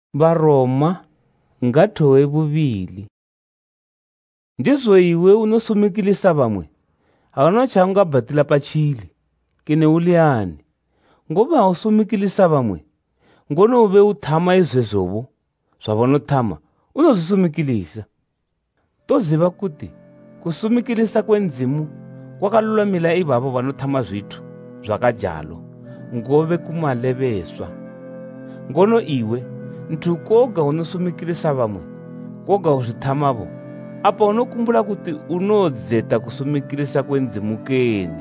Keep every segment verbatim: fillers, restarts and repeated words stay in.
Varoma ngathowe bubili. Ndizwo iwe unosumikilisa vamwe, hauna changa batila pachili, kene uliani. Ngoba hausumikilisa vamwe, ngono ube uthama izwezobo, zwabona thama, unozisumikilisa. Toziva kuti, kusumikilisa kwenzimu, kwakalulamila ibabo vanothama zvitu, zvakajalo, ngove kumaleveswa. Ngono iwe, ntu koga unosumikilisa vamwe, koga uzithamavo, apa unokumbula kuti unodzeta kusumikilisa kwenzimu keni.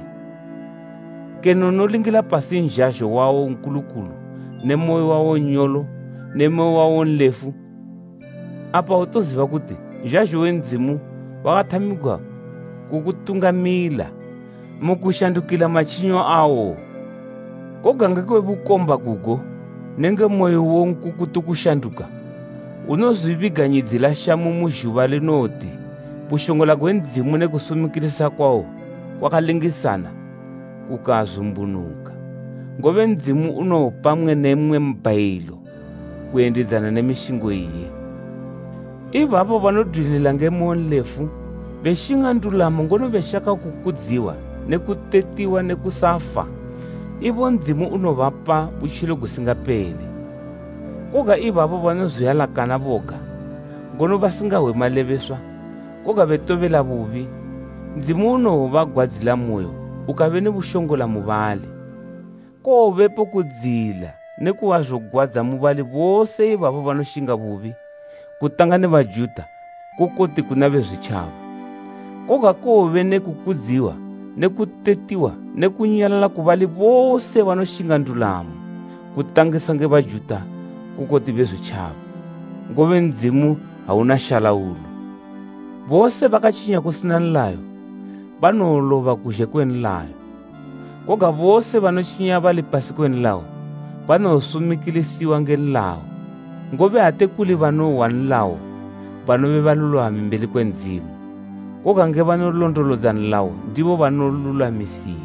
Keno unolingila pasi njasho wawo nkulukulu, nemoyo wawo nyolo, nemoyo wawo nlefu. Apa utoziva kuti, njasho wenzimu, wakathamikwa kukutungamila, mukushandukila machinyo awo. Koga ngekwe bukomba kugo, nenge moyo wonku kutukushanduka. Unozviviganyidzila shamu muzhuva linoti, pushongola kwenzimu nekusumikilisa kwawo, kwakalingisana, kukazumbunuka. Ngove nzimu uno pamwe nemwe mbailo, kuendidzana nemishingo iye. Ivapo vanodwilila ngemonlefu, veshinga ndulamo ngono veshaka kukudziwa, nekutetiwa nekusafa. Ivo nzimu unovapa buchilo kusingapeli. Koga ivavo vanozuyalakana voga, ngono vasingawe maleveswa, koga vetovela vuvi, nzimu unovagwadzila moyo, ukave nevushongola muvali. Kovepo kudzila, nekuwazvogwadza muvali vose ivavo vanoshinga vuvi, kutanga ne vaJudha, kukoti kuna vezvichava. Koga kove nekukudziwa, nekutetiwa, nekunyalala kuvali vose vanoshinga ndulamo, kutangisa nge vaJudha, kukoti vezvichava. Ngove nzimu hauna shalaulo. Vose vakachinya kusina nlayo, vanolova kuzhe kwenlayo. Koga vose vanochinya vali pasi kwenlayo, vanosumikilisiwa ngenlayo. Ngove hate kuli vanowa nlayo, vanove valulami mbeli kwenzimu. Koga nge vanolondolodza nlayo, ndivo vanolulamisiwa.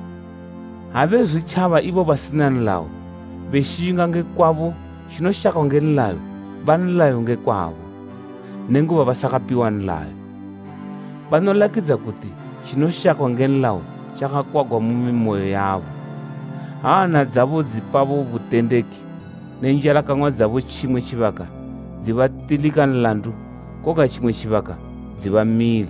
Have zvichava ivo vasina nlayo, veshinga ngekwavo, chinoshakwa ngenlayo, vanlayo ngekwavo, nenguva vasakapiwa nlayo. Vanolakidza kuti chinoshakwa ngenlayo chakakwagwa mumimoyo yavo. Hana dzavo dzipavo vutendeki, nenjalakamwa dzavo chimwe chivaka, dzivatilika nlandu, koga chimwe chivaka, dzivamila.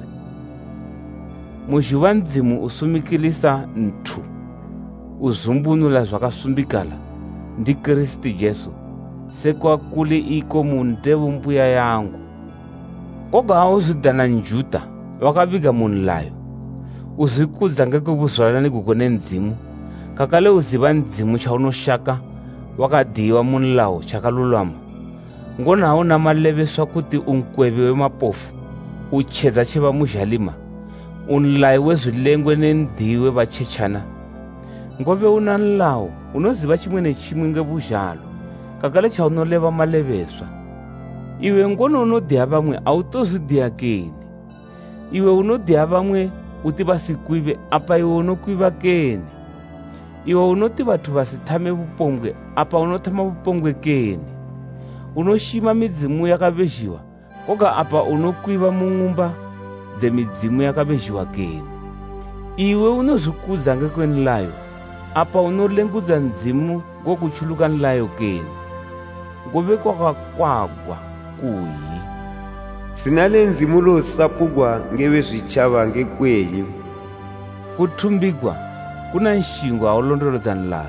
Muzhuva nzimu usumikilisa ntu, uzumbunula zvakasumbikala, ndi Kristi Jesu, sekwa kuli iko mundevu mbuya yangu. Koga hauzvidhana njuta, wakaviga munlayo, uzvikudza ngekuvuzvalani kugone nzimu, kakale uziva nzimu chaunoshaka, wakadhiwa munlayo chakalulama. Ngona hauna maleveswa kuti unkweve wemapofu, uchedza cheva muzhalima, unlayo wezvilengwe nendiwe vachechana. Ngove una nlayo, unoziva chimwe nechimwe ngevuzhalo, kakale chaunoleva maleveswa. Iwe ngono unodhiya vamwe autozvidhiya keni. Iwe unodhiya vamwe uti vasikwive, apa iwe unokwiva keni. Iwe unoti vatu vasithame vupombwe, apa unothama vupombwe keni. Unoshima midzimu yakavezhiwa, koga apa unokwiva mung'umba dzemidzimu yakavezhiwa keni. Iwe unozvikudza ngekwenlayo, apa unolengudza nzimu ngokuchuluka nlayo keni. Ngove kwakakwagwa kuyi, sinale nzimu losapugwa ngevezvichava ngekwenyu. Kuthumbigwa kuna nshingo haulondolodza nlayo.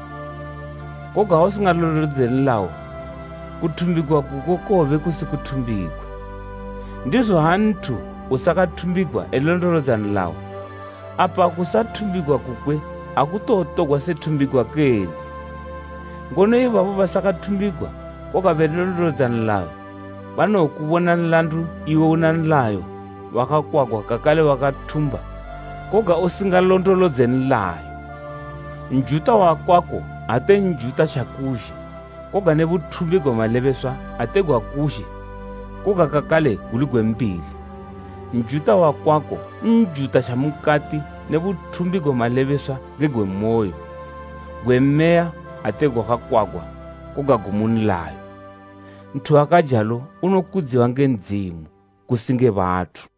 Koga hausingalondolodze nlayo, kuthumbigwa kuko kove kusikuthumbigwa. Ndizvo hantu usakathumbigwa elondolodza nlayo, apa kusathumbigwa kukwe hakutotogwa sethumbigwa keni. Ngono ivavo vasakathumbigwa, koga velondolodza nlayo, vanokuvona nlandu iwe una nlayo, wakakwagwa kakale wakathumba, koga usingalondolodze nlayo. Njuta wakwako ate njuta chakuzhe, koga nevuthumbigwa maleveswa ate gwakuzhe, koga kakale guli gwembili. Njuta wakwako njuta chamukati nevuthumbigwa maleveswa ngegwemoyo, gwemeya ate gwakakwagwa, koga gumunlayo. nthu akajalo unokudziwa ngenzimu kusinge vathu.